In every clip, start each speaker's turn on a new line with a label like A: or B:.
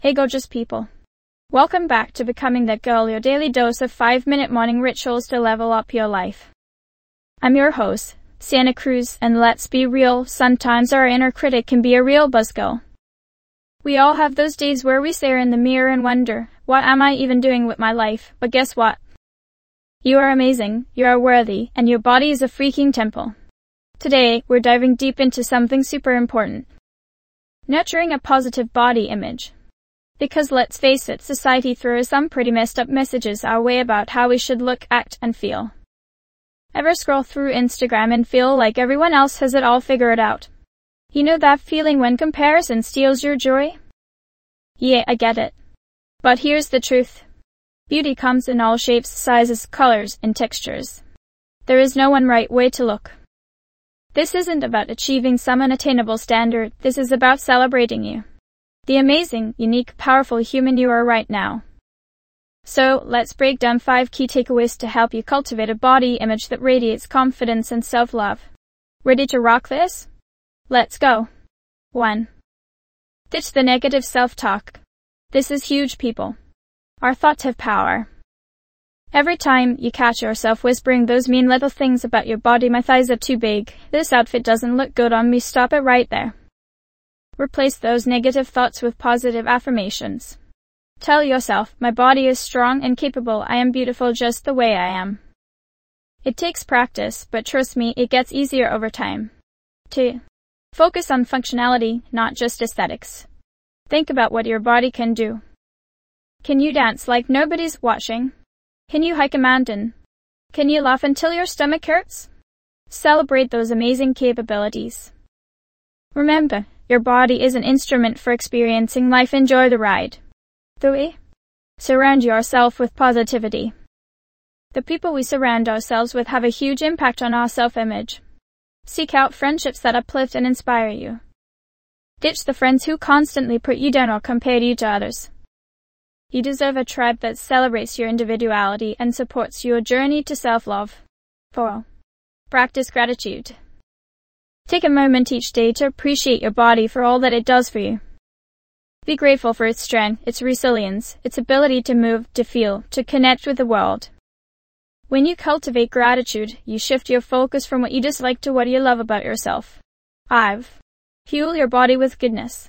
A: Hey gorgeous people. Welcome back to Becoming That Girl, your daily dose of 5-minute morning rituals to level up your life. I'm your host, Sienna Cruz, and let's be real, sometimes our inner critic can be a real buzzkill. We all have those days where we stare in the mirror and wonder, what am I even doing with my life? But guess what? You are amazing, you are worthy, and your body is a freaking temple. Today, we're diving deep into something super important. Nurturing a positive body image. Because let's face it, society throws some pretty messed up messages our way about how we should look, act, and feel. Ever scroll through Instagram and feel like everyone else has it all figured out? You know that feeling when comparison steals your joy? Yeah, I get it. But here's the truth. Beauty comes in all shapes, sizes, colors, and textures. There is no one right way to look. This isn't about achieving some unattainable standard, this is about celebrating you. The amazing, unique, powerful human you are right now. So, let's break down 5 key takeaways to help you cultivate a body image that radiates confidence and self-love. Ready to rock this? Let's go. 1. Ditch the negative self-talk. This is huge, people. Our thoughts have power. Every time you catch yourself whispering those mean little things about your body, my thighs are too big, this outfit doesn't look good on me, stop it right there. Replace those negative thoughts with positive affirmations. Tell yourself, my body is strong and capable, I am beautiful just the way I am. It takes practice, but trust me, it gets easier over time. 2. Focus on functionality, not just aesthetics. Think about what your body can do. Can you dance like nobody's watching? Can you hike a mountain? Can you laugh until your stomach hurts? Celebrate those amazing capabilities. Remember, your body is an instrument for experiencing life. Enjoy the ride. 3. Surround yourself with positivity. The people we surround ourselves with have a huge impact on our self-image. Seek out friendships that uplift and inspire you. Ditch the friends who constantly put you down or compare you to others. You deserve a tribe that celebrates your individuality and supports your journey to self-love. 4. Practice gratitude. Take a moment each day to appreciate your body for all that it does for you. Be grateful for its strength, its resilience, its ability to move, to feel, to connect with the world. When you cultivate gratitude, you shift your focus from what you dislike to what you love about yourself. 5. Fuel your body with goodness.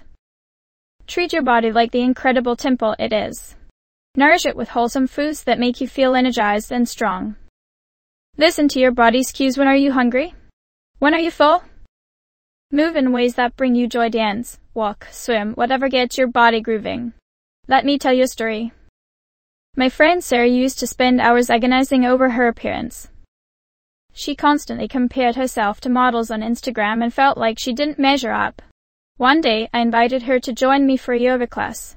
A: Treat your body like the incredible temple it is. Nourish it with wholesome foods that make you feel energized and strong. Listen to your body's cues. When are you hungry? When are you full? Move in ways that bring you joy. Dance, walk, swim, whatever gets your body grooving. Let me tell you a story. My friend Sarah used to spend hours agonizing over her appearance. She constantly compared herself to models on Instagram and felt like she didn't measure up. One day, I invited her to join me for a yoga class.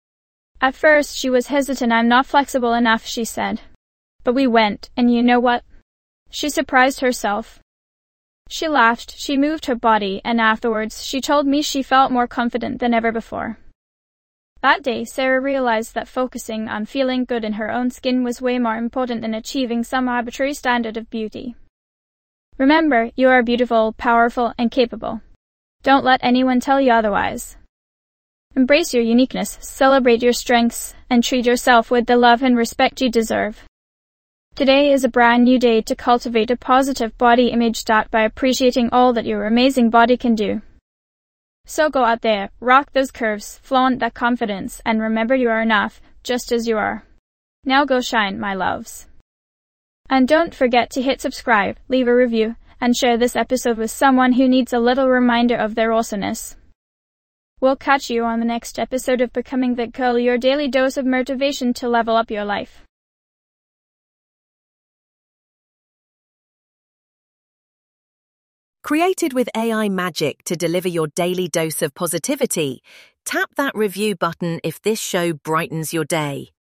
A: At first, she was hesitant. I'm not flexible enough, she said. But we went, and you know what? She surprised herself. She laughed, she moved her body, and afterwards, she told me she felt more confident than ever before. That day, Sarah realized that focusing on feeling good in her own skin was way more important than achieving some arbitrary standard of beauty. Remember, you are beautiful, powerful, and capable. Don't let anyone tell you otherwise. Embrace your uniqueness, celebrate your strengths, and treat yourself with the love and respect you deserve. Today is a brand new day to cultivate a positive body image. Start by appreciating all that your amazing body can do. So go out there, rock those curves, flaunt that confidence, and remember you are enough, just as you are. Now go shine, my loves. And don't forget to hit subscribe, leave a review, and share this episode with someone who needs a little reminder of their awesomeness. We'll catch you on the next episode of Becoming That Girl, your daily dose of motivation to level up your life.
B: Created with AI magic to deliver your daily dose of positivity, tap that review button if this show brightens your day.